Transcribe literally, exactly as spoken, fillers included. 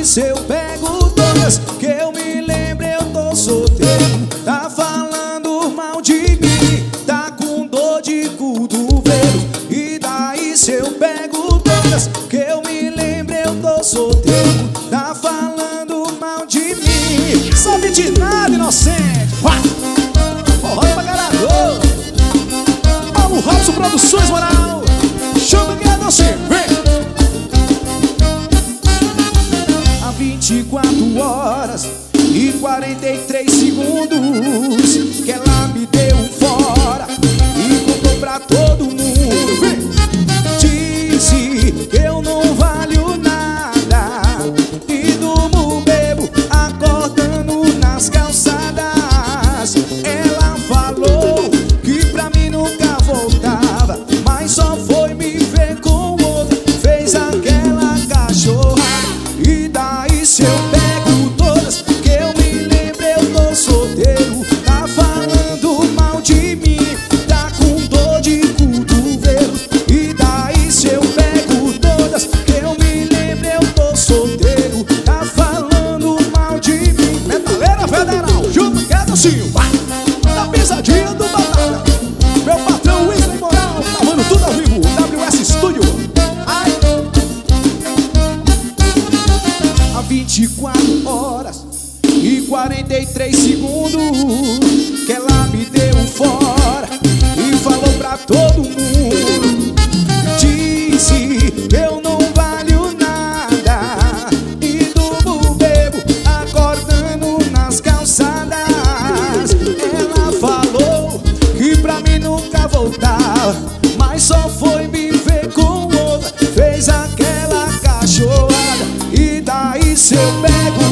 daí se eu pego todas que eu me lembro eu tô solteiro. Tá falando mal de mim, tá com dor de cotovelo. E daí se eu pego todas que eu me lembro eu tô solteiro. Tá falando mal de mim, sabe de nada, inocente. Roda pra caralho. Paulo Robson Produções, moral. Chama que é doce, vem. Há vinte e quatro horas e quarenta e três segundos que ela me deu um fora e contou pra todo mundo. Vem. Disse que eu não valho nada e durmo bebo acordando nas calçadas. Ela falou que pra mim nunca voltava, mas só foi me ver com outra, fez aquela cachorra. E daí se eu pego todas que eu me lembro eu tô solteiro. Tá falando mal de mim, tá com dor de cotovelo. E daí se eu pego todas que eu me lembro eu tô solteiro. Tá falando mal de mim. Metaleira Federal, junto que é docinho, vai! Da pisadinha do Batalha. Meu patrão Wesley Moral, gravando tudo ao vivo, W S Studio. Ai. Há vinte e quatro horas e quarenta e três segundos que ela me deu um fora e falou pra todo mundo. Disse que eu não valho nada e durmo bebo acordando nas calçadas. Ela falou que pra mim nunca voltava, mas só foi me ver com outra, fez aquela cachorrada. E daí se eu pego